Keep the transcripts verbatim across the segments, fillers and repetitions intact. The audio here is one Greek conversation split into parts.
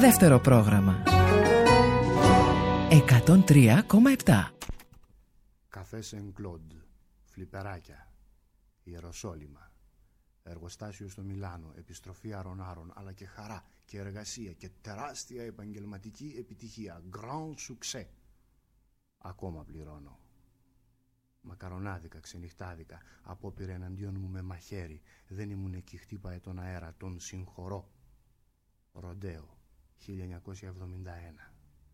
Δεύτερο πρόγραμμα εκατόν τρία κόμμα επτά. Καφέ Σεν Κλοντ, φλιπεράκια, Ιεροσόλυμα, εργοστάσιο στο Μιλάνο, επιστροφή αρων-άρων, αλλά και χαρά και εργασία και τεράστια επαγγελματική επιτυχία. Grand succès. Ακόμα πληρώνω. Μακαρονάδικα, ξενυχτάδικα, απόπειρε εναντίον μου με μαχαίρι. Δεν ήμουν εκεί, χτύπαε τον αέρα, τον συγχωρώ. Ροντέο, χίλια εννιακόσια εβδομήντα ένα.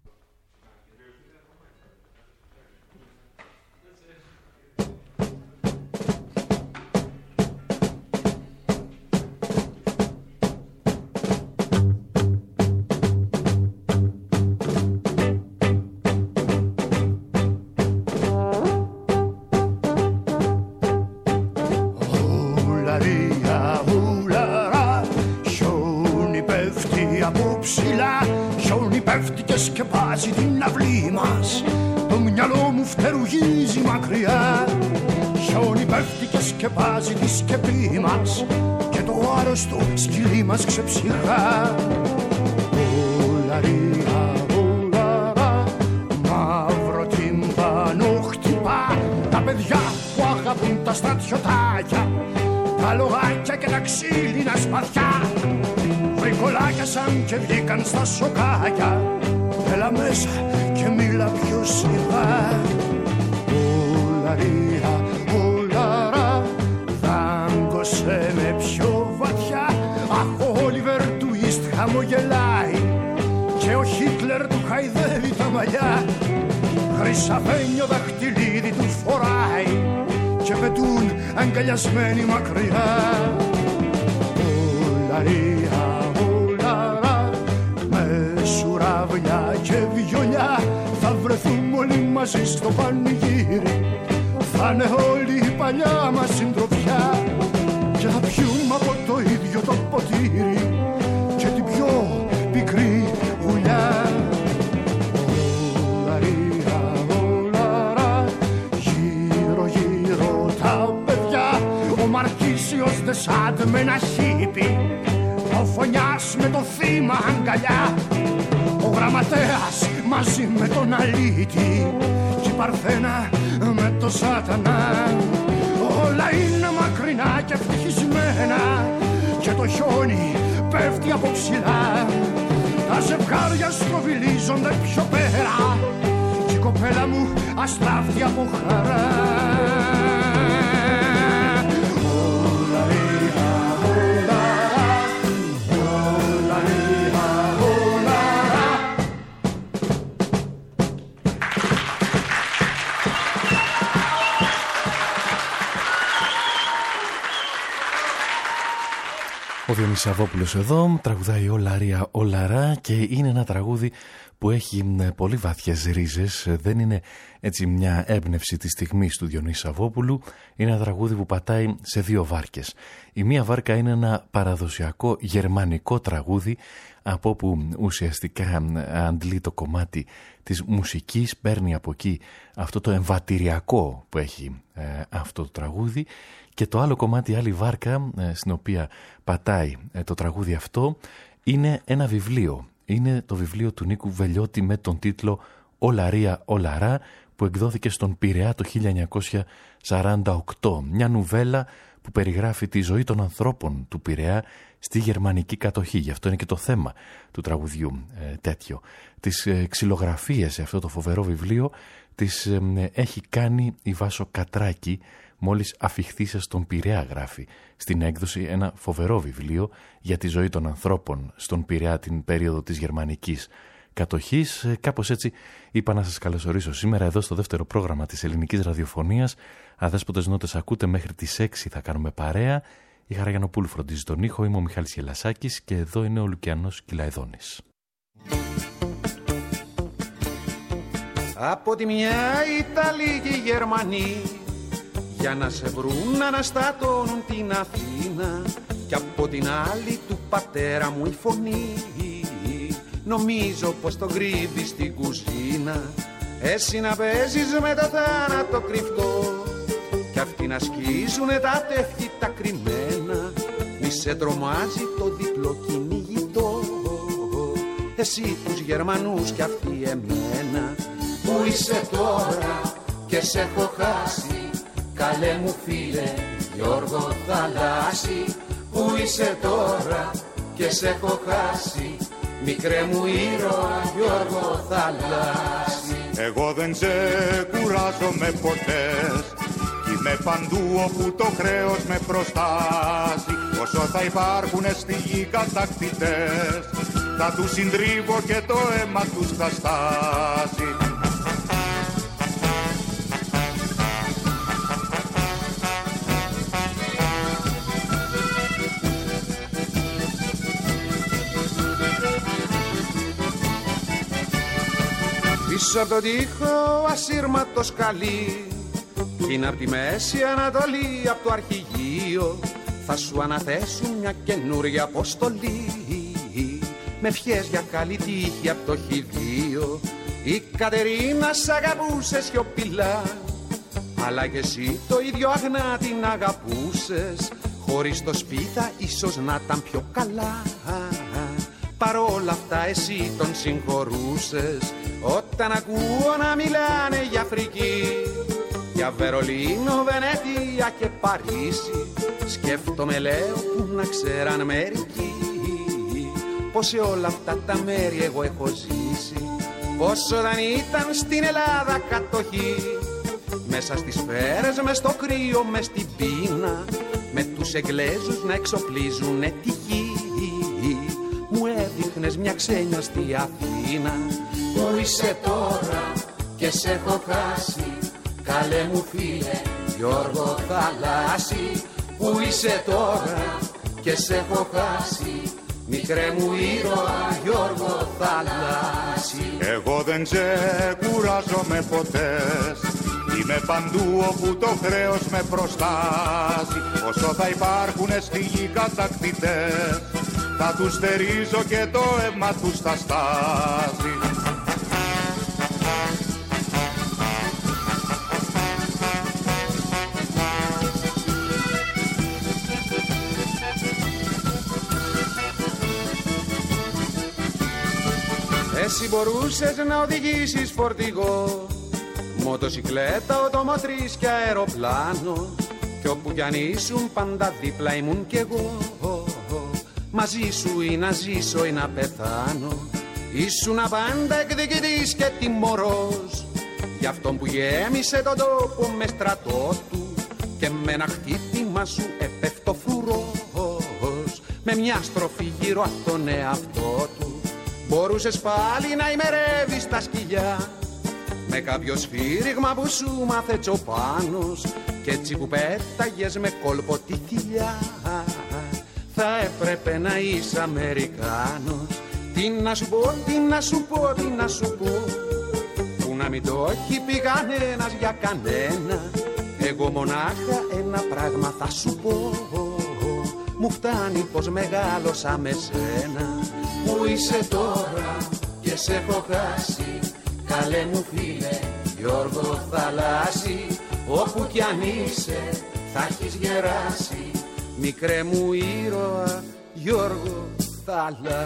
Σκεπάζει την αυλή μας. Το μυαλό μου φτερουγίζει μακριά. Χιόνι πέφτει και σκεπάζει τη σκεπή μας. Και το άρρωστο σκυλί μας ξεψυχά. Ολαρία, ολαρά, μαύρο τυμπανό χτυπά. Τα παιδιά που αγαπούν τα στρατιωτάκια, τα λογάκια και τα ξύλινα σπαθιά. Βρικολάκιασαν και βγήκαν στα σοκάκια. Έλα μέσα και μίλα πιο σιγά. Ολαρία, ολαρά, δάγκωσε με πιο βαθιά. Αχ, ο Όλιβερ Τουίστ χαμογελάει και ο Χίτλερ του χαϊδεύει τα μαλλιά. Χρυσαφένιο δαχτυλίδι του φοράει και πετούν αγκαλιασμένοι μακριά. Ολαρία, ολαρά, με σουραβλιά και βιολιά θα βρεθούμε όλοι μαζί στο πανηγύρι. Θα είναι όλη η παλιά μας συντροφιά και θα πιούμε από το ίδιο το ποτήρι και την πιο πικρή γουλιά. Ολαρία, ολαρά, γύρω γύρω τα παιδιά. Ο Μαρκίσιος Δεσάντ με ένα χίπι, ο Φωνιάς με το θύμα αγκαλιά, ο Γραμματέας μαζί με τον Αλήτη και η Παρθένα με το Σάτανα. Όλα είναι μακρινά και ευτυχισμένα και το χιόνι πέφτει από ψηλά. Τα ζευγάρια στροβιλίζονται πιο πέρα και η κοπέλα μου αστράφτει από χαρά. Ο Διονύσης Σαββόπουλος εδώ τραγουδάει «Ολαρία, ολαρά» και είναι ένα τραγούδι που έχει πολύ βαθιές ρίζες. Δεν είναι έτσι μια έμπνευση της στιγμής του Διονύση Σαββόπουλου. Είναι ένα τραγούδι που πατάει σε δύο βάρκες. Η μία βάρκα είναι ένα παραδοσιακό γερμανικό τραγούδι, από όπου ουσιαστικά αντλεί το κομμάτι της μουσικής, παίρνει από εκεί αυτό το εμβατηριακό που έχει ε, αυτό το τραγούδι. Και το άλλο κομμάτι, άλλη βάρκα στην οποία πατάει το τραγούδι αυτό, είναι ένα βιβλίο. Είναι το βιβλίο του Νίκου Βελιώτη με τον τίτλο «Ολαρία, ολαρά», που εκδόθηκε στον Πειραιά το χίλια εννιακόσια σαράντα οκτώ. Μια νουβέλα που περιγράφει τη ζωή των ανθρώπων του Πειραιά στη γερμανική κατοχή. Γι' αυτό είναι και το θέμα του τραγουδιού ε, τέτοιο. Τις ε, ξυλογραφίες σε αυτό το φοβερό βιβλίο τις ε, ε, έχει κάνει η Βάσο Κατράκη. Μόλις αφιχθήσε στον Πειραιά, γράφει στην έκδοση ένα φοβερό βιβλίο για τη ζωή των ανθρώπων στον Πειραιά την περίοδο της γερμανικής κατοχής. Κάπως έτσι είπα να σας καλωσορίσω σήμερα εδώ στο δεύτερο πρόγραμμα της ελληνικής ραδιοφωνίας. Αδέσποτες νότες ακούτε, μέχρι τις έξι θα κάνουμε παρέα. Η Χαραγιανοπούλου φροντίζει τον ήχο, είμαι ο Μιχάλης Γελασάκης και εδώ είναι ο Λουκιανός Κυλαϊδόνης. Από τη μια Ιταλοί και οι Γερμανοί για να σε βρουν να αναστατώνουν την Αθήνα, κι από την άλλη του πατέρα μου η φωνή νομίζω πως το κρύβει στην κουζίνα. Εσύ να παίζεις με το θάνατο κρυφτό κι αυτοί να σκίζουνε τα τεύχη τα κρυμμένα. Μη σε τρομάζει το διπλό κυνηγητό. εσύ τους Γερμανούς κι αυτοί εμένα. Πού είσαι τώρα και σε έχω χάσει, καλέ μου φίλε Γιώργο Θαλάσση. Πού είσαι τώρα και σε έχω χάσει, μικρέ μου ήρωα Γιώργο Θαλάσση. Εγώ δεν σε κουράζομαι ποτέ, κι είμαι παντού όπου το χρέος με προστάσει. Όσο θα υπάρχουνε στη γη κατακτητές, θα τους συντρίβω και το αίμα τους θα στάσει. Πίσω από τον τοίχο ασύρματο σκαλί, κι είναι απ' τη Μέση Ανατολή, απ' το αρχηγείο θα σου αναθέσουν μια καινούρια αποστολή. Με ευχές για καλή τύχη απ' το χειδείο. Η Κατερίνα σ' αγαπούσε σιωπηλά, αλλά και εσύ το ίδιο αγνά την αγαπούσες. Χωρίς το σπίθα ίσως να ήταν πιο καλά. Παρόλα αυτά εσύ τον συγχωρούσες, όταν ακούω να μιλάνε για Αφρική, για Βερολίνο, Βενετία και Παρίσι. Σκέφτομαι λέω που να ξέραν μερικοί, πως σε όλα αυτά τα μέρη εγώ έχω ζήσει. Πως όταν ήταν στην Ελλάδα κατοχή, μέσα στις σφαίρες, μες στο κρύο, μες στην πείνα, με τους Εγγλέζους να εξοπλίζουνε τη γη. Μου έδειχνες μια ξένιαστη Αθήνα. Πού είσαι τώρα και σε έχω χάσει, καλέ μου φίλε Γιώργο Θαλάσση. Πού είσαι τώρα και σε έχω χάσει, μικρέ μου ήρωα Γιώργο Θαλάσση. Εγώ δεν σε κουράζομαι ποτέ, είμαι παντού όπου το χρέος με προστάσει. Όσο θα υπάρχουνε στη γη κατακτητές, θα τους στερίζω και το αίμα τους θα στάσει. Εσύ μπορούσες να οδηγήσεις φορτηγό, μοτοσικλέτα, οτομοτρής και αεροπλάνο, κι όπου κι αν ήσουν πάντα δίπλα ήμουν κι εγώ. Μαζί σου ή να ζήσω ή να πεθάνω, ήσουν πάντα εκδικητής και τιμωρός, για αυτόν που γέμισε τον τόπο με στρατό του, και με ένα χτύπημα σου έπεφτω φρουρός. Με μια στροφή γύρω από τον εαυτό του, μπορούσες πάλι να ημερεύεις τα σκυλιά, με κάποιο σφύριγμα που σου μάθε Τσοπάνος, κι έτσι που πέταγες με κόλπο τη θηλιά. Θα έπρεπε να είσαι Αμερικάνος. Τι να σου πω, τι να σου πω, τι να σου πω, που να μην το έχει πει κανένας για κανένα. Εγώ μονάχα ένα πράγμα θα σου πω, μου φτάνει πως μεγάλωσα με σένα. Πού είσαι τώρα και σε έχω χάσει, καλέ μου φίλε Γιώργο Θαλάσση. Όπου κι αν είσαι θα έχεις γεράσει, μικρέ μου ήρωα Γιώργο Θαλάσση.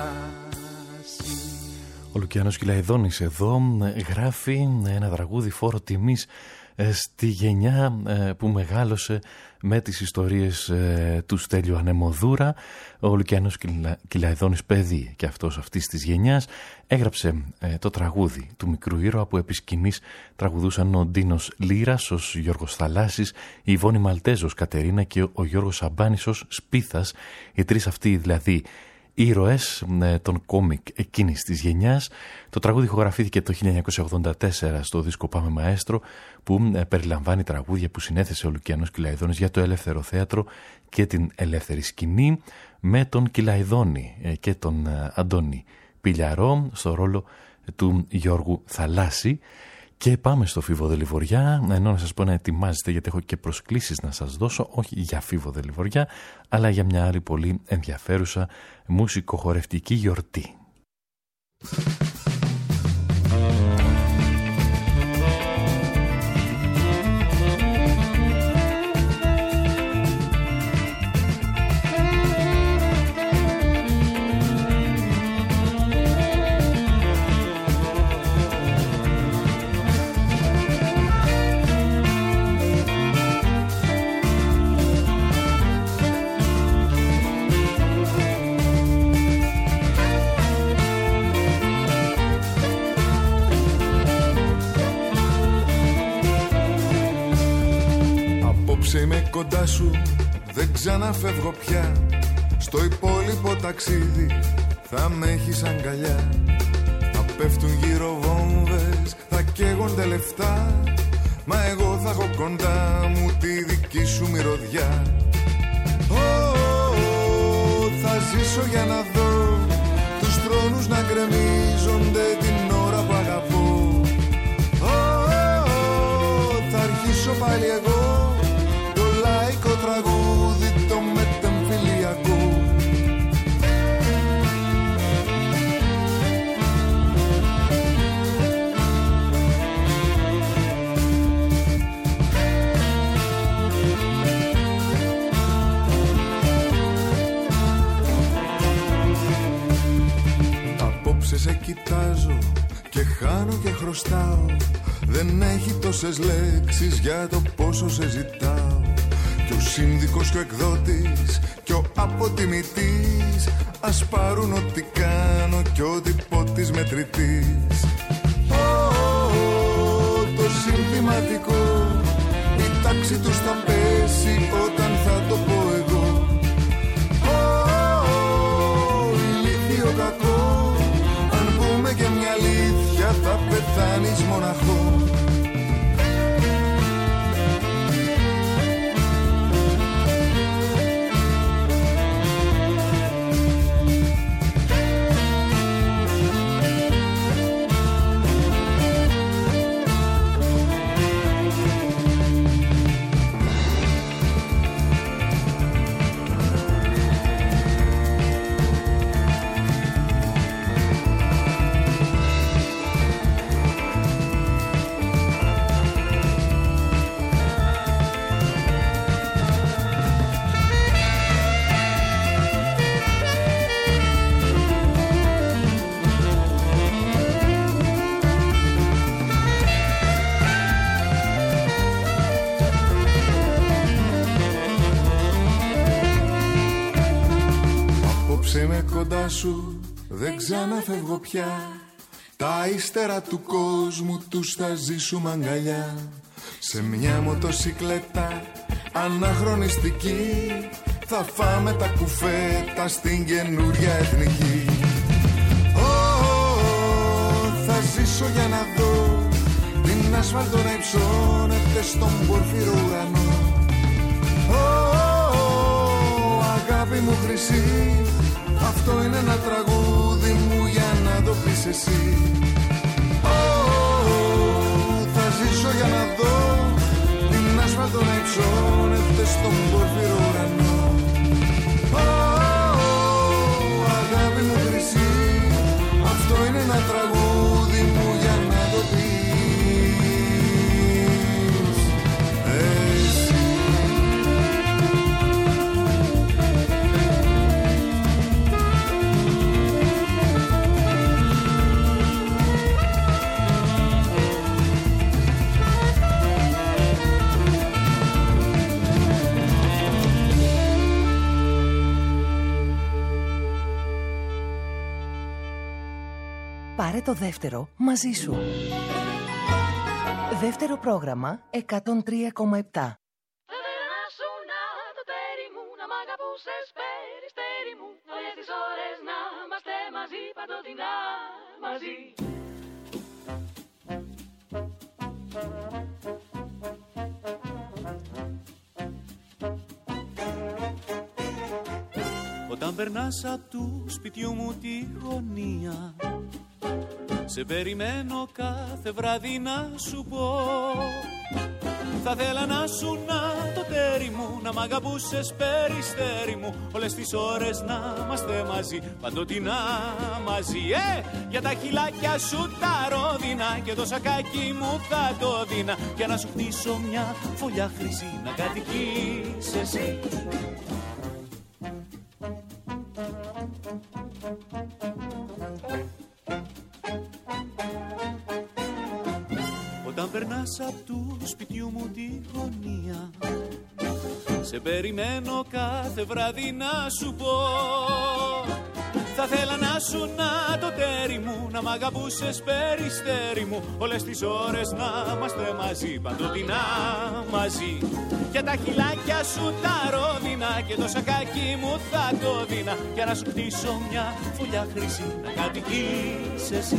Ο Λουκιάνος Κυλαϊδόνης εδώ γράφει ένα τραγούδι φόρο τιμής στη γενιά που μεγάλωσε με τις ιστορίες του Στέλιου Ανεμοδούρα. Ο Λουκιάνος Κυλαϊδόνης, παιδί και αυτός αυτής της γενιάς, έγραψε το τραγούδι του μικρού ήρωα που επί σκηνής τραγουδούσαν ο Ντίνος Λύρας ως Γιώργος Θαλάσσης, η Ιβόνη Μαλτέζος Κατερίνα και ο Γιώργος Σαμπάνης ως Σπίθας, οι τρεις αυτοί δηλαδή ήρωες των κόμικ εκείνης της γενιάς. Το τραγούδι ηχογραφήθηκε το χίλια εννιακόσια ογδόντα τέσσερα στο δίσκο Πάμε Μαέστρο, που περιλαμβάνει τραγούδια που συνέθεσε ο Λουκιάνος Κυλαϊδόνης για το ελεύθερο θέατρο και την ελεύθερη σκηνή, με τον Κυλαϊδόνη και τον Αντώνη Πηλιαρό στο ρόλο του Γιώργου Θαλάσση. Και πάμε στο Φίβο Δελιβοριά, ενώ να σας πω να ετοιμάζεστε, γιατί έχω και προσκλήσεις να σας δώσω, όχι για Φίβο Δελιβοριά, αλλά για μια άλλη πολύ ενδιαφέρουσα μουσικοχορευτική γιορτή. κοντά σου δεν ξαναφεύγω πια. Στο υπόλοιπο ταξίδι θα με έχεις αγκαλιά. Θα πέφτουν γύρω βόμβες, θα καίγονται λεφτά, μα εγώ θα έχω κοντά μου τη δική σου μυρωδιά. Oh, oh, oh, θα ζήσω για να δω τους θρόνους να γκρεμίζονται την ώρα που αγαπώ. Oh, oh, oh, θα αρχίσω πάλι εγώ το λαϊκό τραγούδι, το μετεμφυλιακό. Απόψε σε κοιτάζω και χάνω και χρωστάω. Δεν έχει τόσες λέξεις για το πόσο σε ζητάω. Κι ο σύνδικος και ο εκδότης και ο αποτιμητής ας πάρουν ό,τι κάνω κι ό,τι πω της μετρητής. Oh, oh, oh, το συνθηματικό, η τάξη τους θα πέσει όταν θα το πω εγώ. Oh, oh, oh, ηλίθιο κακό, αν πούμε και μια αλήθεια θα πεθάνεις μοναχό. Είμαι κοντά σου, δεν ξαναφεύγω πια. Τα ύστερα του κόσμου τους θα ζήσουμε αγκαλιά. Σε μια μοτοσικλέτα αναχρονιστική θα φάμε τα κουφέτα στην καινούρια εθνική. Oh, oh, oh, θα ζήσω για να δω την άσφαλτο να υψώνεται στον πορφύρο ουρανό. Oh, oh, oh, αγάπη μου χρυσή, αυτό είναι ένα τραγούδι μου για να το πεις εσύ. Oh, oh, oh, θα ζήσω για να δω την άσφαλτο να υψώνεται στον πορφύρο ουρανό. Oh, oh, oh, αγάπη μου χρυσή, αυτό είναι ένα τραγούδι μου για να το πεις εσύ. Πάρε το δεύτερο μαζί σου. Δεύτερο πρόγραμμα εκατόν τρία κόμμα επτά. Όταν περνάς απ' του σπιτιού μου τη γωνία, σε περιμένω κάθε βράδυ να σου πω. Θα θέλα να σου να το τέρι μου, να μ' αγαπούσες περιστέρι μου, όλες τις ώρες να είμαστε μαζί, παντοτινά μαζί. Ε, για τα χιλάκια σου τα ρόδινα και το σακάκι μου θα το δίνα, για να σου χτίσω μια φωλιά χρυσή να κατοικείς εσύ. Όταν περνάς απ' του σπιτιού μου τη γωνία, σε περιμένω κάθε βράδυ να σου πω. Θα θέλα να σου να το τέρι μου, να μ' αγαπούσες περιστέρι μου, όλες τις ώρες να είμαστε μαζί, παντοτινά μαζί. Για τα χιλάκια σου τα ρόδινα και το σακάκι μου θα το δίνα, για να σου κτίσω μια φωλιά χρυσή να κατοικείς εσύ.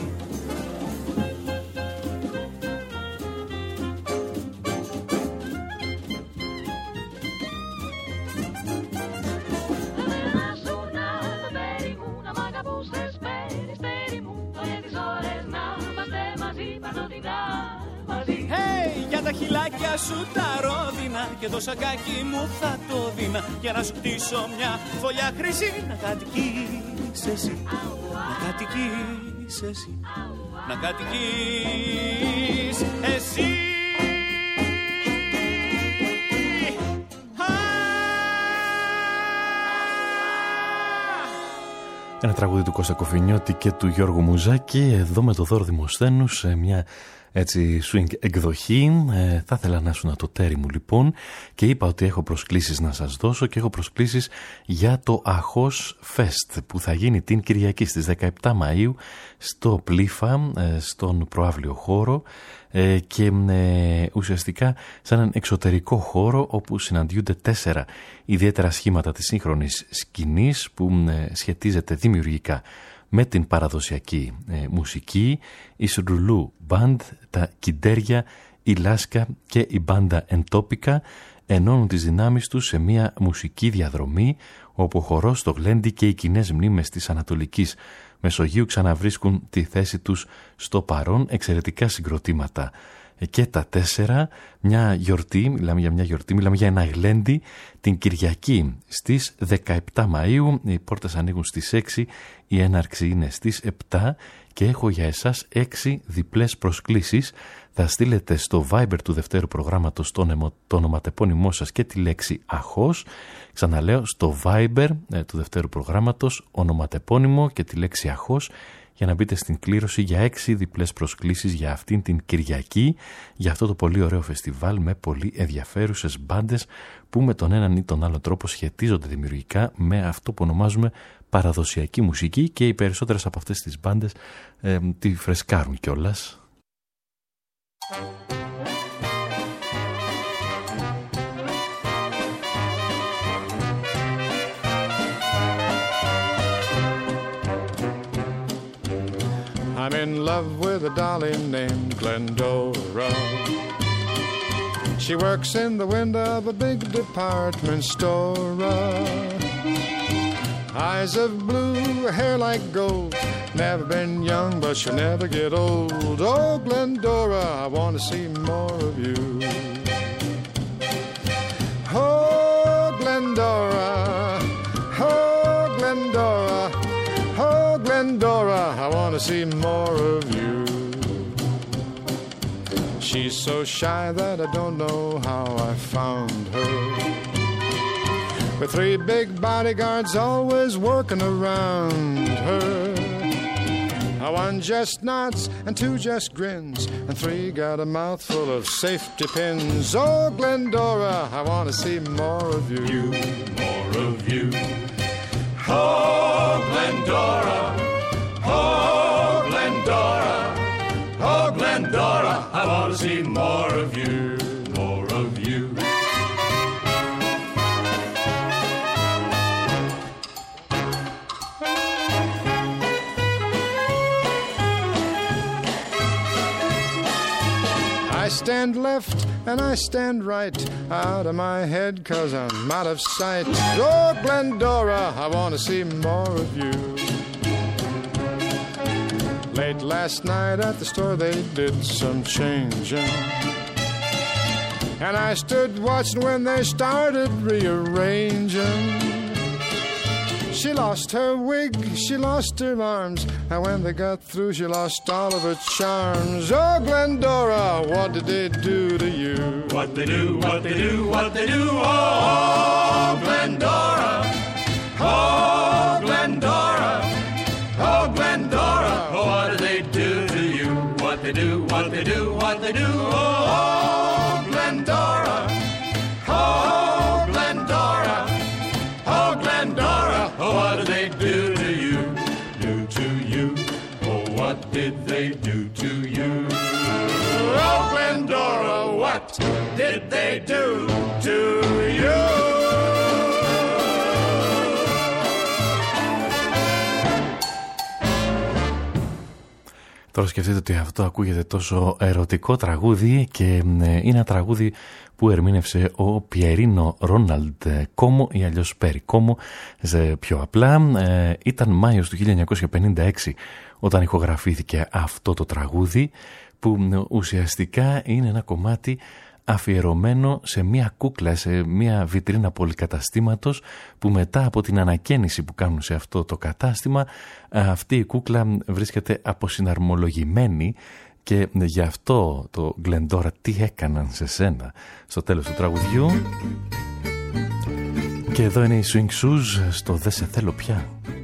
Τα χιλάκια σου τα ρόδινα και το σακάκι μου θα το δίνα, για να σου κτίσω μια φωλιά χρυσή να κατοικείς εσύ, να κατοικείς εσύ, να κατοικείς εσύ. Ένα τραγούδι του Κώστα Κοφινιώτη και του Γιώργου Μουζάκη, εδώ με το Δώρο Δημοσθένου σε μια έτσι swing εκδοχή. Ε, θα ήθελα να ήσουν το τέρι μου λοιπόν και είπα ότι έχω προσκλήσεις να σας δώσω και έχω προσκλήσεις για το Αχώς Fest που θα γίνει την Κυριακή στις δεκαεπτά Μαΐου στο Πλήφα, ε, στον προαύλιο χώρο ε, και ε, ουσιαστικά σε έναν εξωτερικό χώρο όπου συναντιούνται τέσσερα ιδιαίτερα σχήματα της σύγχρονης σκηνής που ε, σχετίζεται δημιουργικά με την παραδοσιακή ε, μουσική, η Σουρουλού Band, τα Κιντέρια, η Λάσκα και η Μπάντα Εντόπικα ενώνουν τις δυνάμεις τους σε μια μουσική διαδρομή όπου ο χορός, το γλέντι και οι κοινές μνήμες της Ανατολικής Μεσογείου ξαναβρίσκουν τη θέση τους στο παρόν, εξαιρετικά συγκροτήματα. Και τα τέσσερα, μια γιορτή, μιλάμε για μια γιορτή, μιλάμε για ένα γλέντι την Κυριακή στις δεκαεπτά Μαΐου, οι πόρτες ανοίγουν στις έξι, η έναρξη είναι στις επτά και έχω για εσάς έξι διπλές προσκλήσεις. Θα στείλετε στο Viber του δευτέρου προγράμματος το, το ονοματεπώνυμό σας και τη λέξη Αχώς. Ξαναλέω, στο Viber ε, του δευτέρου προγράμματος ονοματεπώνυμο και τη λέξη Αχώς, για να μπείτε στην κλήρωση για έξι διπλές προσκλήσεις για αυτήν την Κυριακή, για αυτό το πολύ ωραίο φεστιβάλ με πολύ ενδιαφέρουσες μπάντες που με τον έναν ή τον άλλο τρόπο σχετίζονται δημιουργικά με αυτό που ονομάζουμε παραδοσιακή μουσική και οι περισσότερες από αυτές τις μπάντες ε, τη φρεσκάρουν κιόλας. I'm in love with a dolly named Glendora. She works in the window of a big department store. Eyes of blue, hair like gold. Never been young, but she'll never get old. Oh, Glendora, I want to see more of you. Oh, Glendora, oh, Glendora, oh, Glendora, I want to see more of you. She's so shy that I don't know how I found her. With three big bodyguards always working around her. One just nods and two just grins, and three got a mouthful of safety pins. Oh, Glendora, I want to see more of you. You, more of you. Oh, Glendora, oh, Glendora, oh, Glendora, I want to see more of you, more of you. I stand left and I stand right, out of my head 'cause I'm out of sight. Oh, Glendora, I want to see more of you. Late last night at the store they did some changing, and I stood watching when they started rearranging. She lost her wig, she lost her arms, and when they got through she lost all of her charms. Oh, Glendora, what did they do to you? What they do, what they do, what they do, oh, Glendora, oh, Glendora, oh, Glendora, oh, what did they do to you? What they do, what they do, what they do, oh, Glendora, oh, Glendora, oh, Glendora, oh, what did they do to you, do to you, oh, what did they do to you? Oh, Glendora, what did they do to you? Τώρα σκεφτείτε ότι αυτό ακούγεται τόσο ερωτικό τραγούδι και είναι ένα τραγούδι που ερμήνευσε ο Πιερίνο Ρόναλντ Κόμο ή αλλιώς Πέρι Κόμο πιο απλά. Ε, ήταν Μάιος του χίλια εννιακόσια πενήντα έξι όταν ηχογραφήθηκε αυτό το τραγούδι που ουσιαστικά είναι ένα κομμάτι αφιερωμένο σε μια κούκλα, σε μια βιτρίνα πολυκαταστήματος που μετά από την ανακαίνιση που κάνουν σε αυτό το κατάστημα αυτή η κούκλα βρίσκεται αποσυναρμολογημένη και γι' αυτό το Γκλεντόρα τι έκαναν σε σένα στο τέλος του τραγουδιού. Και εδώ είναι η Swing Shoes στο «Δεν σε θέλω πια».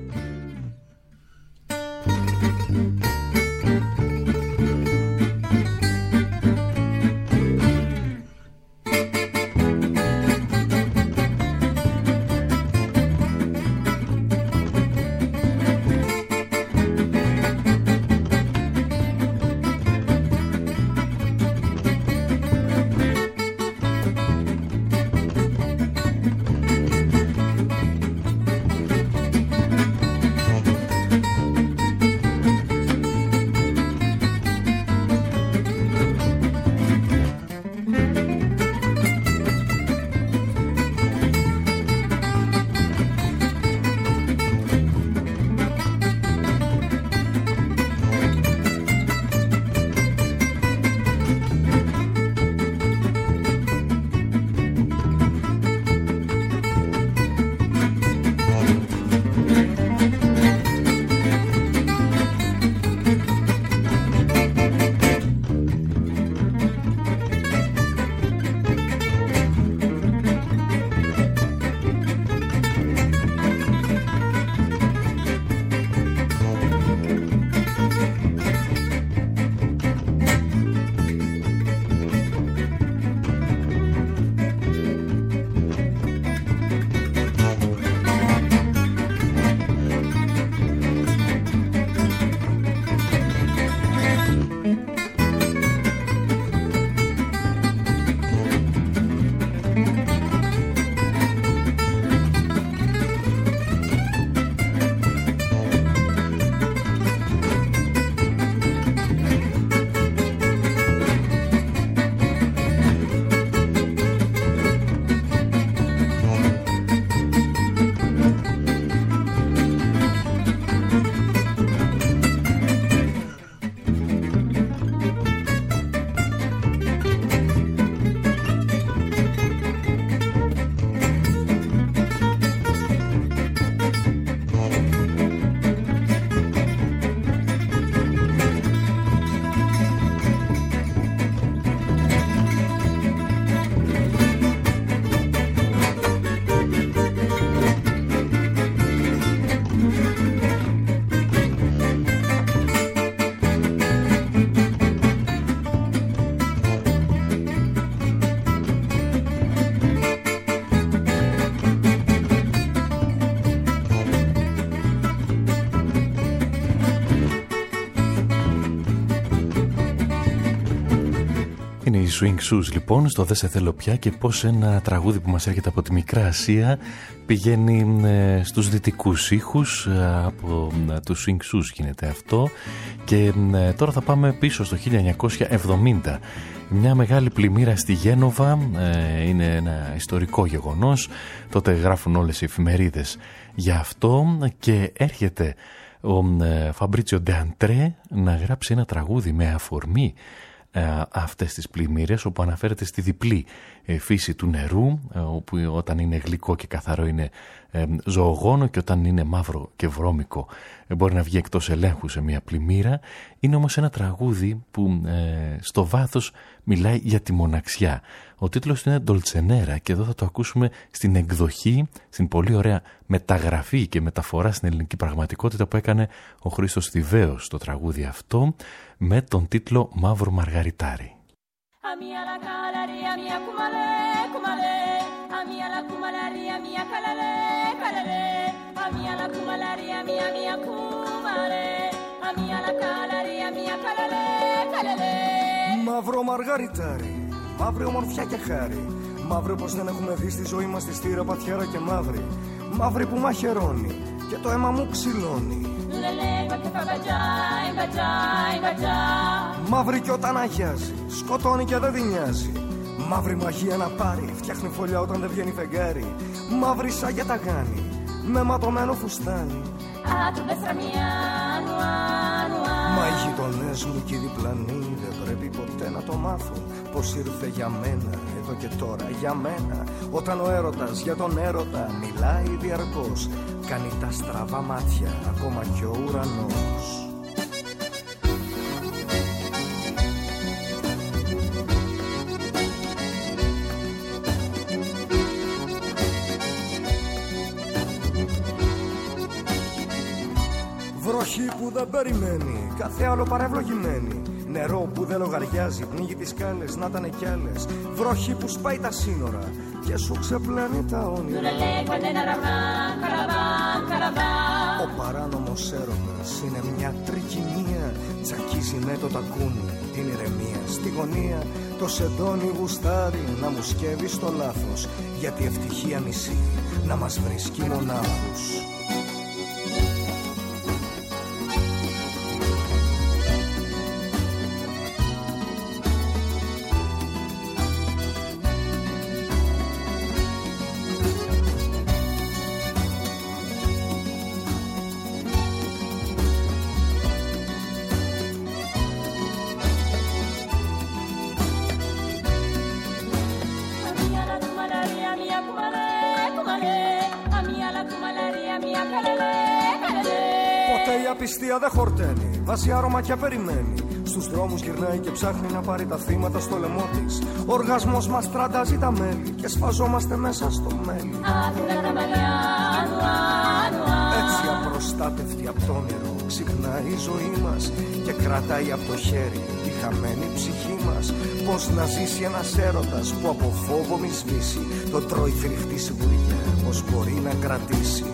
Είναι οι Swing Shoes λοιπόν στο «Δεν σε θέλω πια» και πως ένα τραγούδι που μας έρχεται από τη Μικρά Ασία πηγαίνει ε, στους δυτικούς ήχους, ε, από ε, τους Swing Shoes γίνεται αυτό και ε, τώρα θα πάμε πίσω στο χίλια εννιακόσια εβδομήντα. Μια μεγάλη πλημμύρα στη Γένοβα, ε, είναι ένα ιστορικό γεγονός, τότε γράφουν όλες οι εφημερίδες για αυτό και έρχεται ο ε, Φαμπρίτσιο Ντε Αντρέ να γράψει ένα τραγούδι με αφορμή αυτές τις πλημμύρες, όπου αναφέρεται στη διπλή φύση του νερού, όπου όταν είναι γλυκό και καθαρό είναι ζωογόνο και όταν είναι μαύρο και βρώμικο μπορεί να βγει εκτός ελέγχου σε μια πλημμύρα. Είναι όμως ένα τραγούδι που ε, στο βάθος μιλάει για τη μοναξιά. Ο τίτλος του είναι Ντολτσενέρα και εδώ θα το ακούσουμε στην εκδοχή, στην πολύ ωραία μεταγραφή και μεταφορά στην ελληνική πραγματικότητα που έκανε ο Χρήστος Θηβαίος στο τραγούδι αυτό με τον τίτλο Μαύρο Μαργαριτάρι. Mia la kumalaria mia mia kumare Μαύρο μαργαριτάρι, μαύρη ομορφιά και χάρη. Μαύρη πως δεν έχουμε δει στη ζωή μας τη στήρα, πατιάρα και μαύρη. Μαύρη που μαχαιρώνει και το αίμα μου ξυλώνει. Μαύρη κι όταν αγιάζει, σκοτώνει και δεν τη νοιάζει. Μαύρη μαγεία να πάρει, φτιάχνει φωλιά όταν δεν βγαίνει φεγγάρι. Μαύρη σαν και τα γάνη, με ματωμένο φουστάνι. Μα οι γειτονές μου και οι διπλανοί δεν πρέπει ποτέ να το μάθουν πως ήρθε για μένα, εδώ και τώρα για μένα. Όταν ο έρωτας για τον έρωτα μιλάει διαρκώς, κάνει τα στραβά μάτια ακόμα κι ο ουρανός. Βροχή που δεν περιμένει, κάθε άλλο παρευλογημένη. Νερό που δεν λογαριάζει, πνίγει τις σκάλες, να ήταν κι άλλες. Βροχή που σπάει τα σύνορα και σου ξεπλένει τα όνειρα. Ο παράνομος έρωτας είναι μια τρικυμία. Τσακίζει με το τακούνι την ηρεμία. Στη γωνία το σεντόνι γουστάρει να μου σκεύει στο λάθος, γιατί ευτυχία μισή να μας βρίσκει μονάχους. Πιστία δεν χορταίνει, βάζει άρωμα και περιμένει. Στους δρόμους γυρνάει και ψάχνει να πάρει τα θύματα στο λαιμό της. Ο οργασμός μας τραντάζει τα μέλη και σφαζόμαστε μέσα στο μέλι. Έτσι απροστάτευτη απ' το όνειρο ξυπνάει η ζωή μας και κρατάει απ' το χέρι τη χαμένη ψυχή μας. Πώς να ζήσει ένας έρωτας που από φόβο μη σβήσει, το τρώει φρικτή σιγουριά, πώς μπορεί να κρατήσει.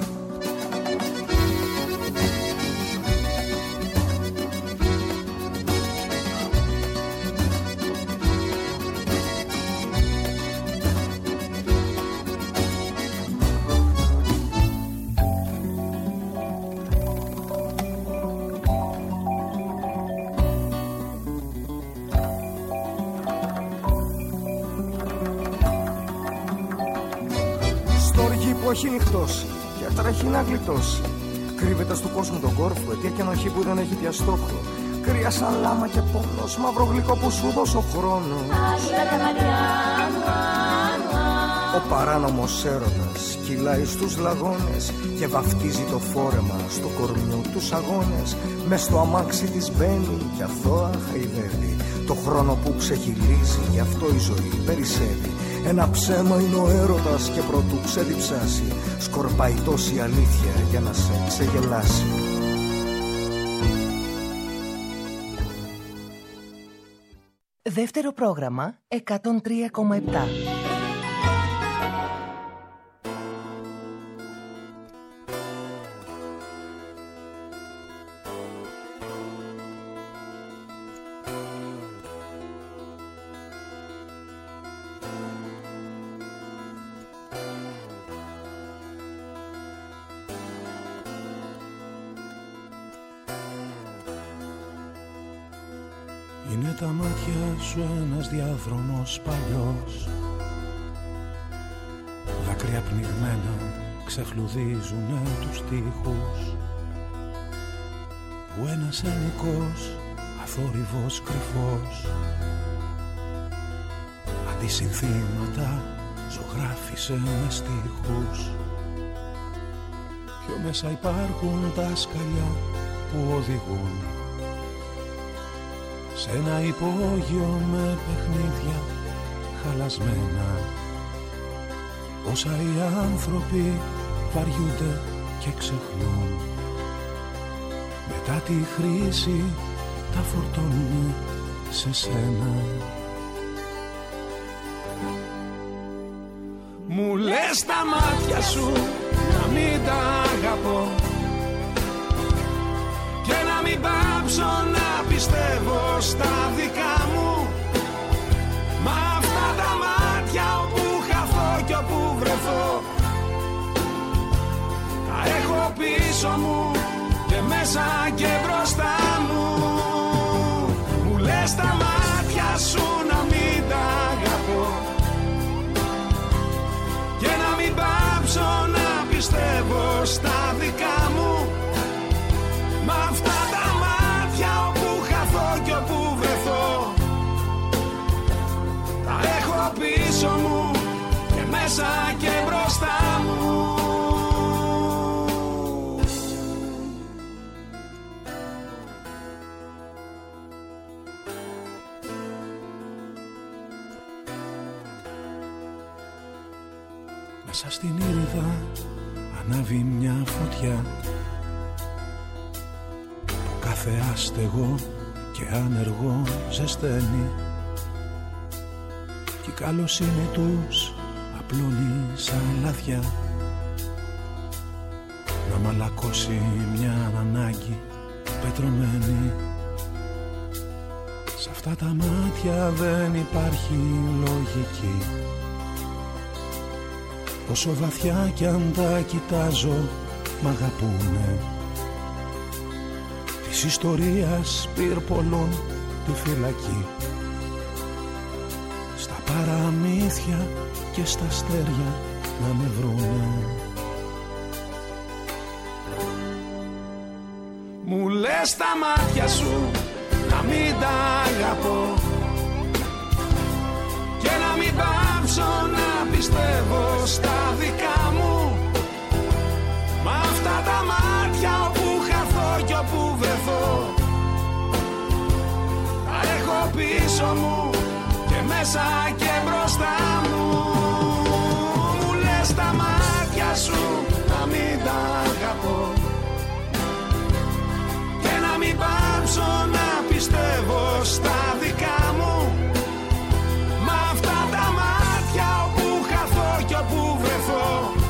Έχει νυχτώσει και τρέχει να γλιτώσει. Κρύβεται στο κόσμο τον κόρφο, αιτία και ενοχή που δεν έχει πια στόχο. Κρύα σαν λάμα και πόνος, μαύρο γλυκό που σου δώσω ο χρόνος. Ο παράνομος έρωτας κυλάει στους λαγώνες και βαφτίζει το φόρεμα στο κορμιού τους αγώνες. Μες στο αμάξι της μπαίνει και αθώα χαϊδεύει το χρόνο που ξεχυλίζει, γι' αυτό η ζωή περισσεύει. Ένα ψέμα είναι ο έρωτας και προτού ξεδιψάσει, σκορπάει τόση αλήθεια για να σε ξεγελάσει. Δεύτερο πρόγραμμα εκατόν τρία κόμμα επτά. Είναι τα μάτια σου ένας διάδρομος παλιός, δάκρυα πνιγμένα ξεφλουδίζουνε τους τοίχους, που ένας ενικός αθόρυβος κρυφός αντισυνθήματα ζωγράφισε με στίχους. Πιο μέσα υπάρχουν τα σκαλιά που οδηγούν σε ένα υπόγειο με παιχνίδια χαλασμένα. Όσα οι άνθρωποι βαριούνται και ξεχνούν, μετά τη χρήση τα φορτώνουν σε σένα. Μου λες τα μάτια σου να μην τα αγαπώ και να μην πάω πίσω μου και μέσα και μπροστά μου. Μου λες τα μάτια σου να μην τα αγαπώ και να μην πάψω να πιστεύω στα δικά μου. Μ' αυτά τα μάτια όπου χαθώ κι όπου βρεθώ, τα έχω πίσω μου και μέσα και μπροστά μου. Μέσα στην ήριδα ανάβει μια φωτιά που κάθε άστεγο και άνεργο ζεσταίνει κι η καλοσύνη τους απλώνει σαν λάδια να μαλακώσει μια ανάγκη πετρωμένη. Σ' αυτά τα μάτια δεν υπάρχει λογική, όσο βαθιά κι αν τα κοιτάζω μ' αγαπούνε. Της ιστορίας πυρπολών τη φυλακή, στα παραμύθια και στα αστέρια να με βρούνε. Μου λες τα μάτια σου να μην τα αγαπώ και να μην πάψω να πιστεύω στα δικά μου. Μ' αυτά τα μάτια όπου χαθώ κι όπου βρεθώ, τα έχω πίσω μου και μέσα και μπροστά μου. Μου λες τα μάτια σου να μην τα αγαπώ και να μην πάψω να πιστεύω στα δικά μου. Μ' αυτά τα μάτια όπου χαθώ κι όπου βρεθώ,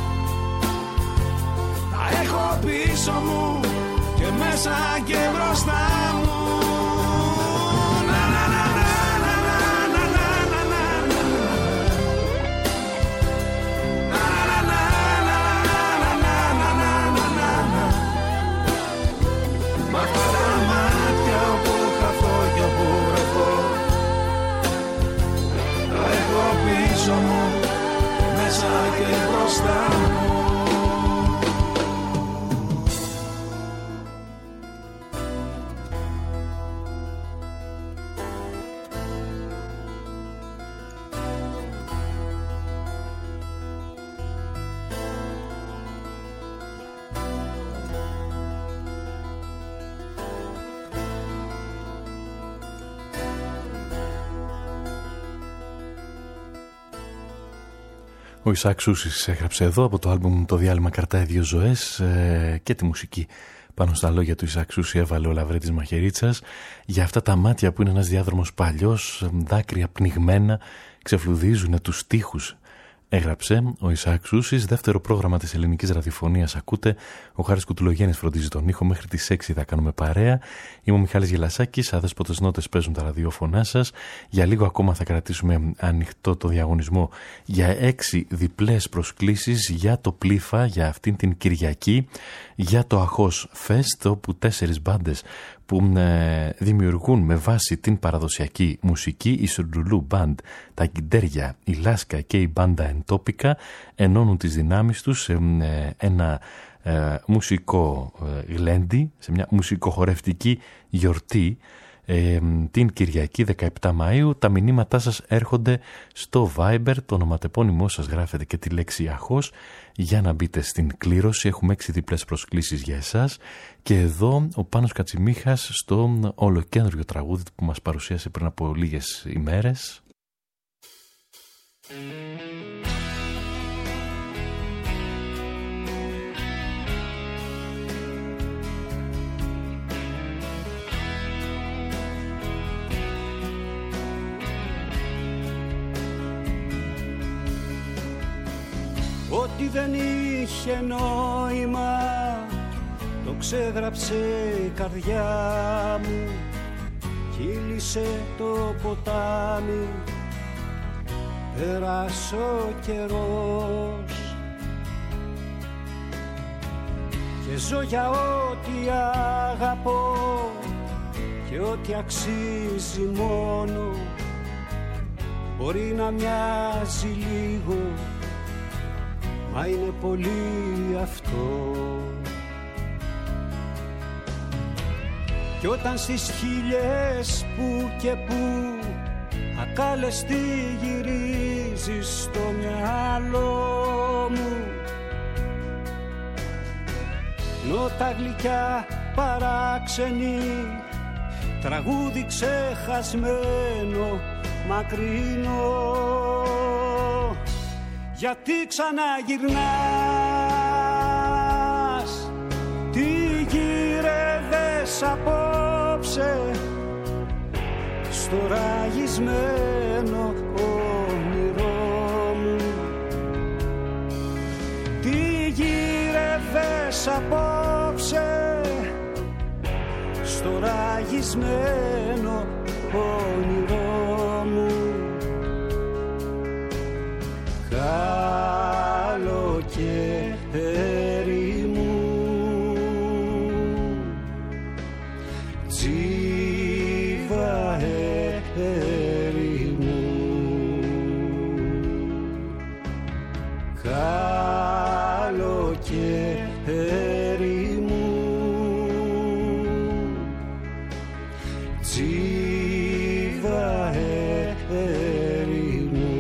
τα έχω πίσω μου και μέσα και μπροστά μου. Να, να, να, να, να, να, να, να, να, να. Να, να, να, να, να, να, να, να, να. Μ' αυτά τα μάτια όπου χαθώ κι όπου βρεθώ, τα έχω πίσω μου και μέσα και μπροστά μου. Ο Ισάκ Σούσης έγραψε εδώ από το άλμπουμ «Το διάλειμμα κρατάει δύο ζωές» ε, και τη μουσική πάνω στα λόγια του Ισάκ Σούση έβαλε ο Λαβρέτης Μαχαιρίτσας για αυτά τα μάτια που είναι ένας διάδρομος παλιός, δάκρυα πνιγμένα ξεφλουδίζουν τους στίχους. Έγραψε ο Ισάκ Σούσης. Δεύτερο πρόγραμμα της ελληνικής ραδιοφωνίας ακούτε. Ο Χάρης Κουτουλογέννης φροντίζει τον ήχο. Μέχρι τις έξι θα κάνουμε παρέα. Είμαι ο Μιχάλης Γελασάκης. Αδέσποτες νότες παίζουν τα ραδιόφωνά σας. Για λίγο ακόμα θα κρατήσουμε ανοιχτό το διαγωνισμό για έξι διπλές προσκλήσεις για το Πλήφα για αυτήν την Κυριακή, για το Αχώς Φεστ, όπου τέσσερις μπάντες που ε, δημιουργούν με βάση την παραδοσιακή μουσική, η Σουρντουλού Μπαντ, τα Κιντέρια, η Λάσκα και η Μπάντα Εντόπικα ενώνουν τις δυνάμεις τους σε ε, ένα ε, μουσικό ε, γλέντι, σε μια μουσικοχορευτική γιορτή ε, την Κυριακή δεκαεπτά Μαΐου. Τα μηνύματά σας έρχονται στο Viber, το ονοματεπώνυμό σας γράφετε και τη λέξη Αχώς για να μπείτε στην κλήρωση. Έχουμε έξι διπλές προσκλήσεις για εσάς. Και εδώ ο Πάνος Κατσιμίχας στο ολοκέντριο τραγούδι που μας παρουσίασε πριν από λίγες ημέρες. Ό,τι δεν είχε νόημα το ξέγραψε η καρδιά μου, κύλησε το ποτάμι, πέρασε ο καιρός και ζω για ό,τι αγαπώ και ό,τι αξίζει μόνο. Μπορεί να μοιάζει λίγο, μα είναι πολύ αυτό. Κι όταν στις χίλιες που και που ακάλεστη γυρίζεις στο μυαλό μου, νότα γλυκιά παράξενη, τραγούδι ξεχασμένο μακρινό. Γιατί ξαναγυρνάς, τι γύρευες απόψε στο ραγισμένο όνειρό μου. Τι γύρευες απόψε στο ραγισμένο όνειρό μου. Καλοκαίρι μου, τσιβαέρι μου, καλοκαίρι μου, τσιβαέρι μου.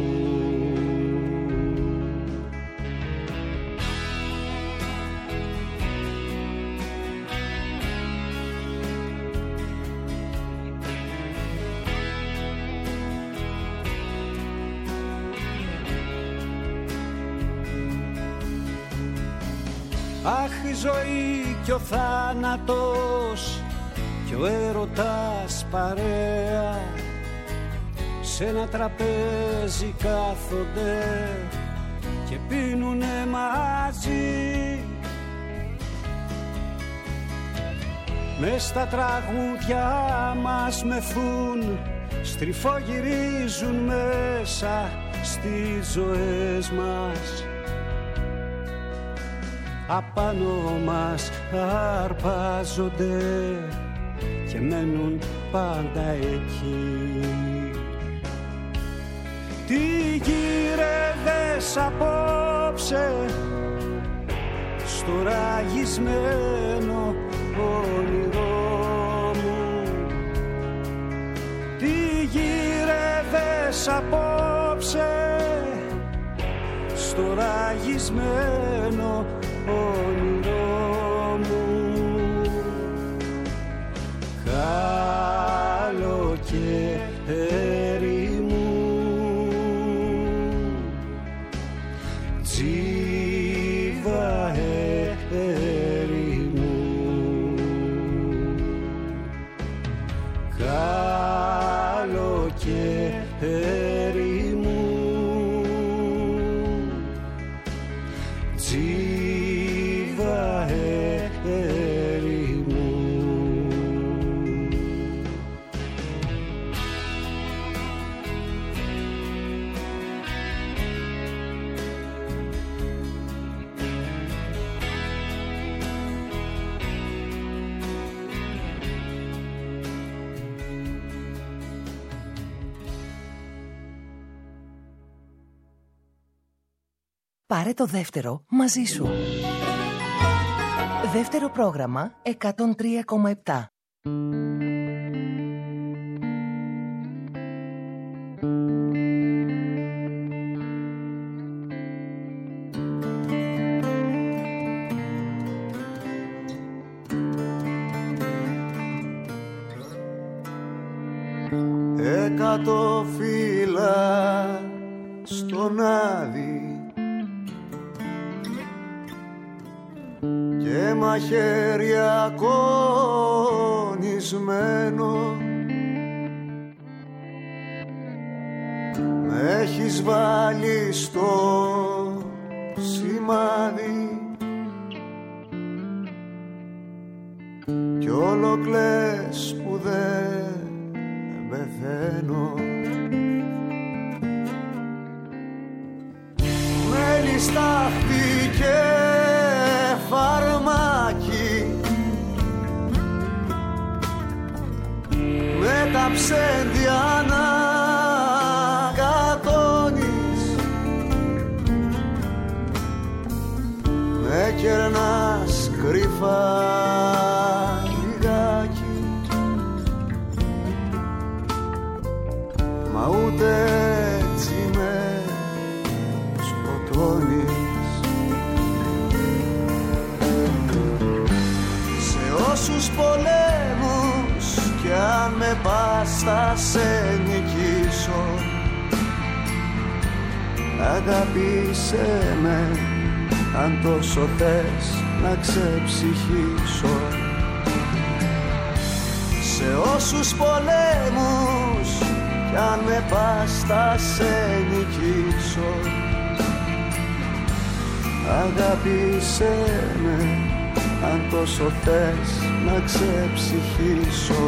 Αχ, η ζωή κι ο θάνατος κι ο έρωτας παρέα, σε ένα τραπέζι κάθονται και πίνουνε μαζί. Μες στα τραγούδια μας μεθούν, στριφογυρίζουν μέσα στις ζωές μας. Απάνω μας αρπάζονται και μένουν πάντα εκεί. Τι γύρευες απόψε στο ραγισμένο όνειρό μου. Τι γύρευες απόψε στο ραγισμένο όνειρό μου. Καλοκαίρι μου, τσιβαέρι μου, καλοκαίρι μου, τσιβαέρι μου. Πάρε το δεύτερο μαζί σου. Δεύτερο πρόγραμμα εκατόν τρία κόμμα επτά. Εκατό φύλλα στον άδει και μαχαίρια κονισμένο, με έχεις βάλει στο σημάδι κι όλο κλαις που δεν πεθαίνω. Με λιστάχτη και φαρμάκι ψέντια να κατώνεις, με κερνάς κρυφά λιγάκι, μα ούτε έτσι με σκοτώνεις. Σε όσους πολέμους κι αν με πας θα σε νικήσω, αγάπησέ με αν τόσο θες να ξεψυχήσω. Σε όσους πολέμους κι αν με πας θα σε νικήσω, αγάπησέ με αν τόσο θες να ξεψυχήσω.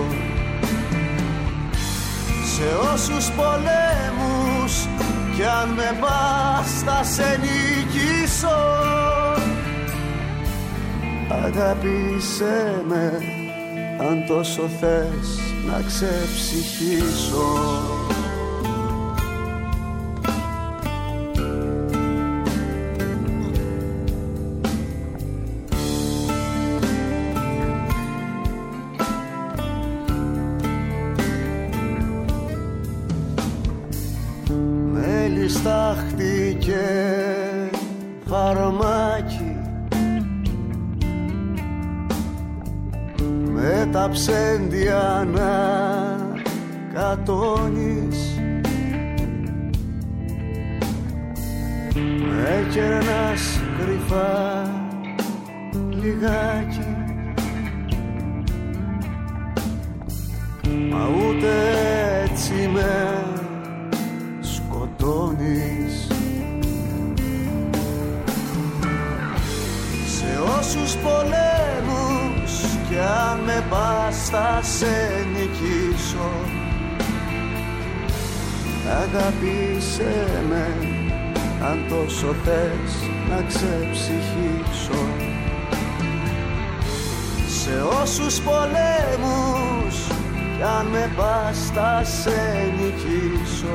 Σε όσους πολέμους κι αν με πας θα σε νικήσω, αγάπησέ με αν τόσο θες να ξεψυχήσω. Στάχτηκε φαρμάκι με τα ψέντια να κατώνεις, με κερνάς κρυφά λιγάκι, μα ούτε έτσι με σκοτώνεις. Σε όσους πολέμους κι αν με πας θα σε νικήσω, αγάπησέ με αν τόσο θες να ξεψυχήσω. Σε όσους πολέμους κι αν με πας θα σε νικήσω,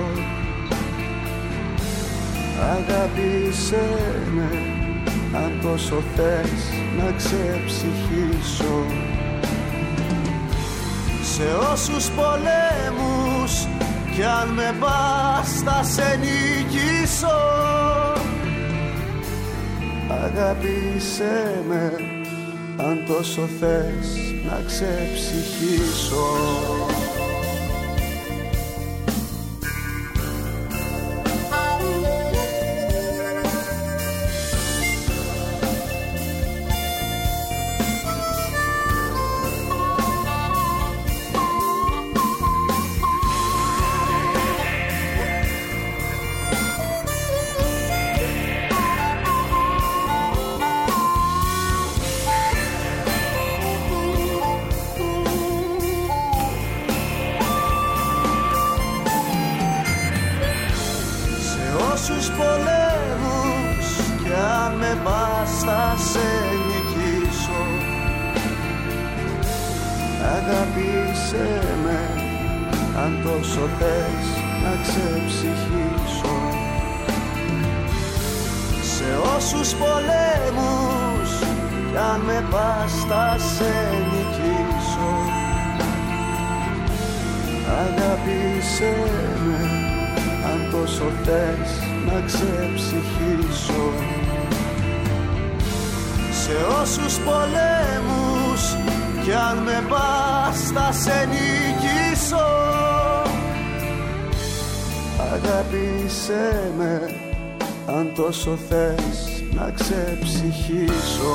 αγάπησέ με αν τόσο θες να ξεψυχήσω. Σε όσους πολέμους κι αν με πας θα σε νικήσω, αγάπησέ με αν τόσο θες να ξεψυχήσω. Αγάπησέ με αν τόσο θες να ξεψυχήσω. Σε όσους πολέμους κι αν με πας θα σε νικήσω, αγάπησέ με αν τόσο θες να ξεψυχήσω. Σε όσους πολέμους κι αν με πας θα σε νικήσω, αγάπησέ με αν τόσο θες να ξεψυχήσω.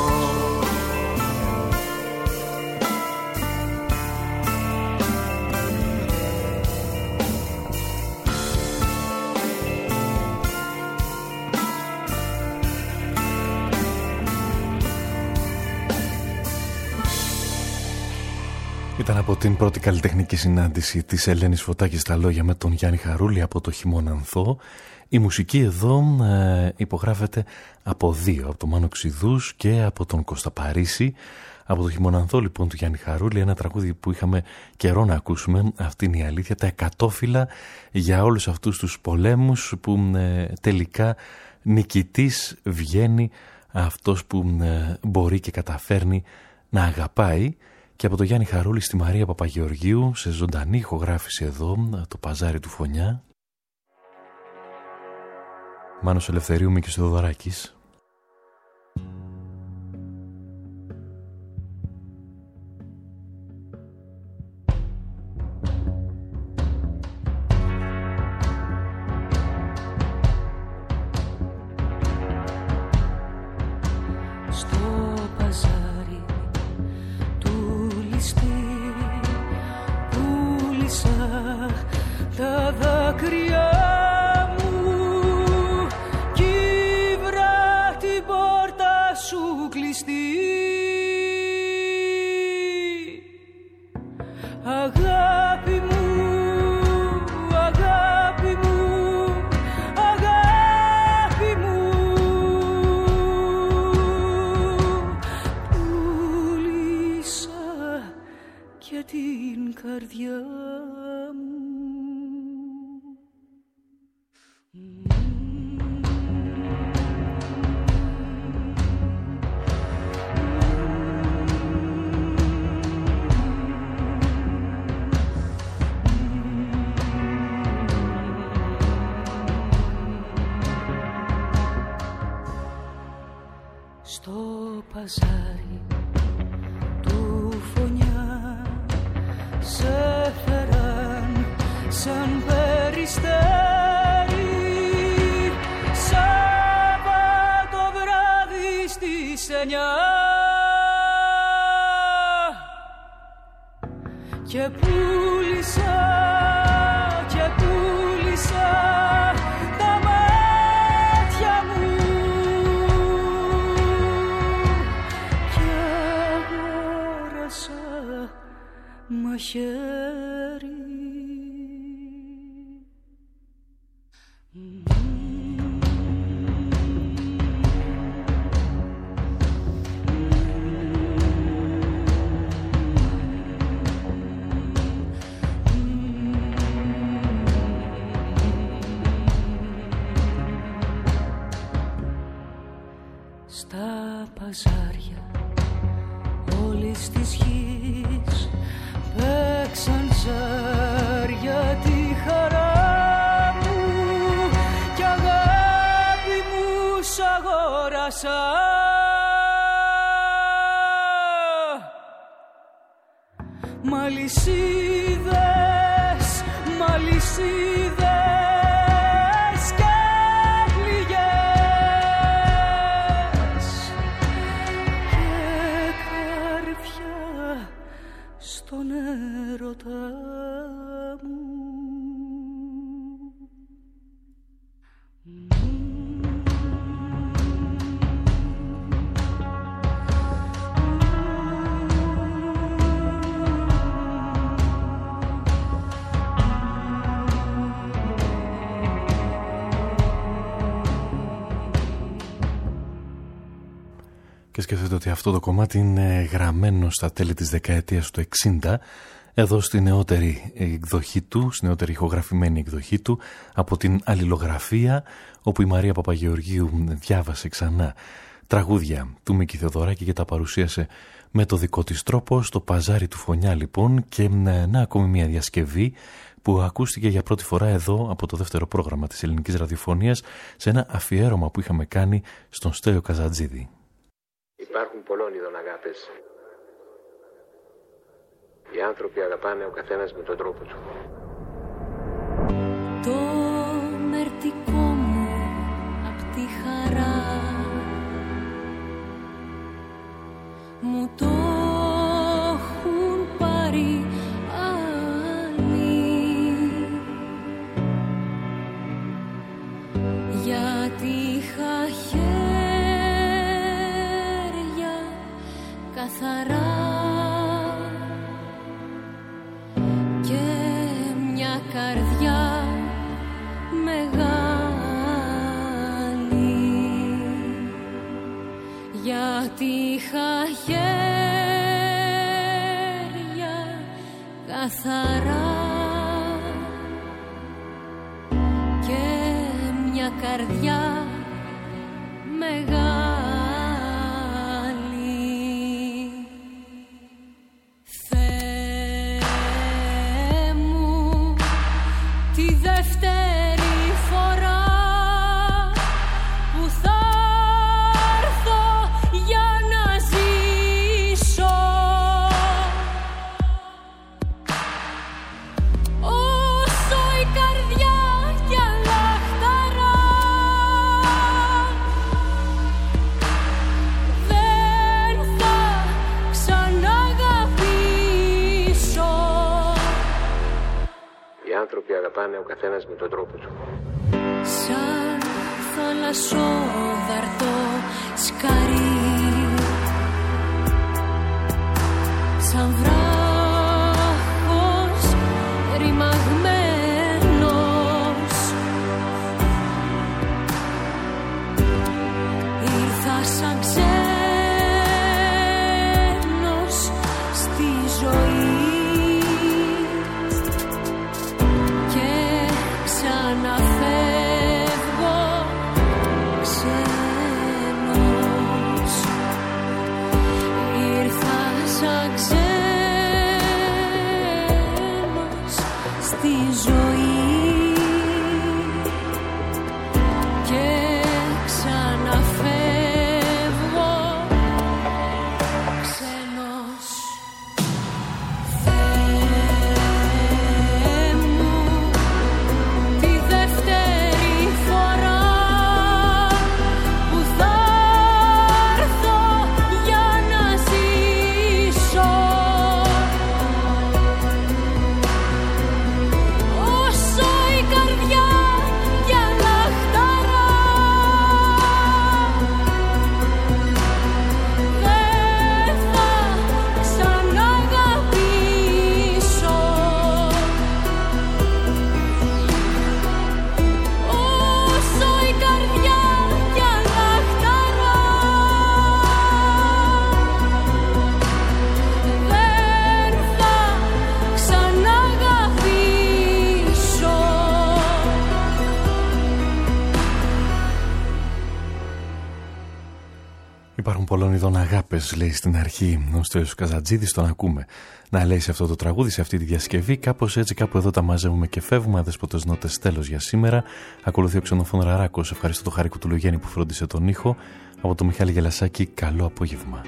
Ήταν από την πρώτη καλλιτεχνική συνάντηση της Ελένης Φωτάκη στα λόγια με τον Γιάννη Χαρούλη από το Χειμώνα Ανθό. Η μουσική εδώ ε, υπογράφεται από δύο, από τον Μάνο Ξηδούς και από τον Κώστα Παρίσι. Από το Χειμωνανθό λοιπόν του Γιάννη Χαρούλη, ένα τραγούδι που είχαμε καιρό να ακούσουμε, αυτή είναι η αλήθεια, τα εκατόφυλλα για όλους αυτούς τους πολέμους που ε, τελικά νικητής βγαίνει αυτός που ε, μπορεί και καταφέρνει να αγαπάει. Και από το Γιάννη Χαρούλη στη Μαρία Παπαγεωργίου, σε ζωντανή ηχογράφηση εδώ, το Παζάρι του Φωνιά. Μάνος Ελευθερίου, Μίκης Θεοδωράκης. Τα δάκρυα μου κι βρά την πόρτα σου κλειστή. Αγάπη μου, αγάπη μου, αγάπη μου, πούλησα και την καρδιά μου. Στο παζάρι του Φωνιά σε φέραν σαν περιστέρι, Σάββατο βράδυ στις εννιά, και πούλησα και πούλησα τα μάτια μου και αγόρασα μαχαίρι. Στα παζάρια όλης της γης παίξαν ζάρια τη χαρά μου κι αγάπη μου σ' αγόρασα. Μαλισίδες, μαλισίδες και πληγές και καρφιά στον έρωτα μου. Και σκέφτεται ότι αυτό το κομμάτι είναι γραμμένο στα τέλη της δεκαετίας του εξήντα, εδώ στη νεότερη εκδοχή του, στη νεότερη ηχογραφημένη εκδοχή του, από την αλληλογραφία, όπου η Μαρία Παπαγεωργίου διάβασε ξανά τραγούδια του Μίκη Θεοδωράκη και τα παρουσίασε με το δικό της τρόπο, στο Παζάρι του Φωνιά λοιπόν. Και να ακόμη μια διασκευή που ακούστηκε για πρώτη φορά εδώ από το δεύτερο πρόγραμμα της ελληνικής ραδιοφωνίας, σε ένα αφιέρωμα που είχαμε κάνει στον Στέλιο Καζατζίδη. Υπάρχουν πολλών ειδών αγάπες. Οι άνθρωποι αγαπάνε ο καθένας με τον τρόπο του. Το μερτικό μου απ' τη χαρά μου το έχουν πάρει άλλοι, γιατί είχα χέρια καθαρά και μια καρδιά μεγάλη. καθαρά και μια καρδιά μεγάλη. Θεέ μου, τη δεύτερη φορά που θα έρθω για να ζήσω, όσο η καρδιά κι αλλάχταρα δεν θα ξαναγαπήσω. Οι άνθρωποι αγαπάνε ο καθένας με τον τρόπο του. Σαν θαλασσόδαρτο σκαρί, σαν βράχος ρημαγμένος, ήρθα σαν ξένος στη ζωή και ξαναφεύγω ξένος. Ήρθα σαν ξένος στη ζωή και ξαναφεύγω ξένος. Θεέ μου, τη δεύτερη φορά που θα έρθω για να ζήσω, όσο η καρδιά κι αλλάχταρα δεν θα ξαναγαπήσω, όσο η καρδιά κι αλλάχταρα δεν θα ξαναγαπήσω. Υπάρχουν πολλών ειδών αγάπες, λέει στην αρχή ο Στέλιος Καζατζίδης, τον ακούμε να λέει σε αυτό το τραγούδι, σε αυτή τη διασκευή. Κάπως έτσι, κάπου εδώ τα μαζεύουμε και φεύγουμε. Αδέσποτες νότες, τέλος για σήμερα. Ακολουθεί ο Ξενοφών Ραράκος. Ευχαριστώ το Χάρικο του Λογέννη που φρόντισε τον ήχο. Από το Μιχάλη Γελασάκη, καλό απόγευμα.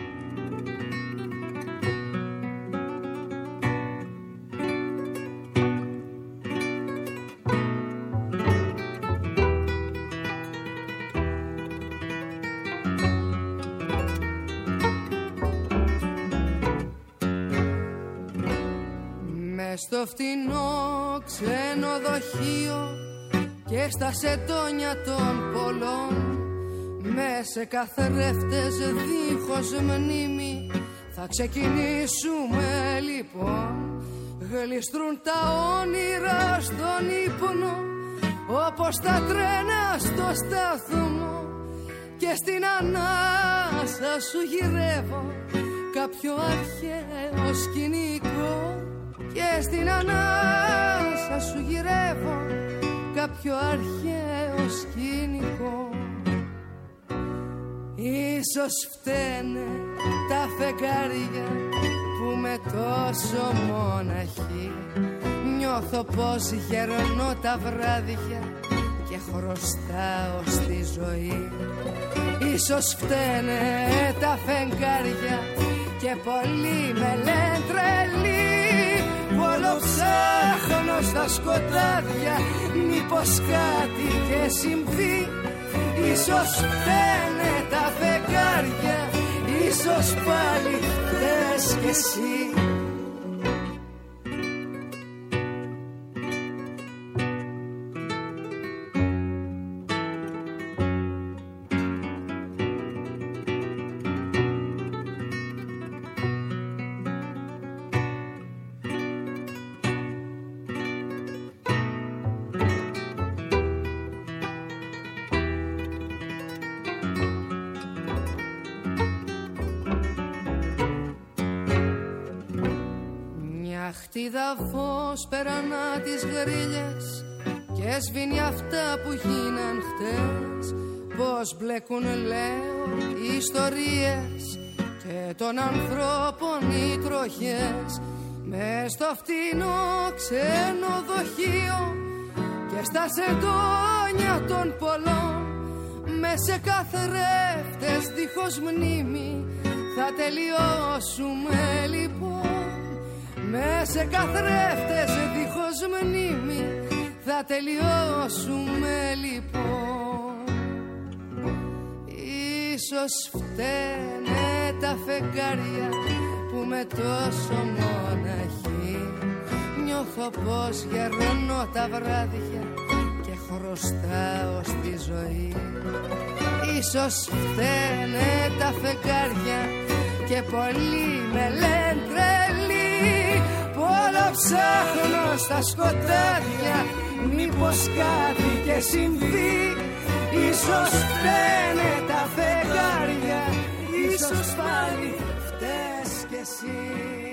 Μες στο φτηνό ξενοδοχείο και στα σεντόνια των πολλών, μες σε καθρέφτες δίχως μνήμη θα ξεκινήσουμε λοιπόν. Γλιστρούν τα όνειρα στον ύπνο όπως τα τρένα στο σταθμό, και στην ανάσα σου γυρεύω κάποιο αρχαίο σκηνικό, και στην ανάσα σου γυρεύω κάποιο αρχαίο σκηνικό. Ίσως φταίνε τα φεγγάρια που με τόσο μοναχή νιώθω πως γερνώ τα βράδια και χρωστάω στη ζωή. Ίσως φταίνε τα φεγγάρια και πολλοί με λένε τρελή, που όλο ψάχνω στα σκοτάδια μήπως κάτι και συμβεί. Ίσως φταίνε τα φεγγάρια, ίσως πάλι φταίς κι εσύ. χτίδα φως περανά τις γρίλες και σβήνει αυτά που γίναν χτες. Πως μπλέκουν λέω οι ιστορίες και των ανθρώπων οι τροχές μες στο φτηνό ξενοδοχείο και στα σεντόνια των πολλών. Μες σε καθρέφτες δίχως μνήμη θα τελειώσουμε λοιπόν. Μες σε καθρέφτες δίχως μνήμη θα τελειώσουμε λοιπόν. Ίσως φταίνε τα φεγγάρια που με τόσο μοναχή νιώθω πως γερνώ τα βράδια και χρωστάω στη ζωή. Ίσως φταίνε τα φεγγάρια και πολλοί με λένε τρελή, που όλο ψάχνω στα σκοτάδια μήπως κάτι και συμβεί. Ίσως φταίνε τα φεγγάρια, ίσως πάλι φταίς κι εσύ.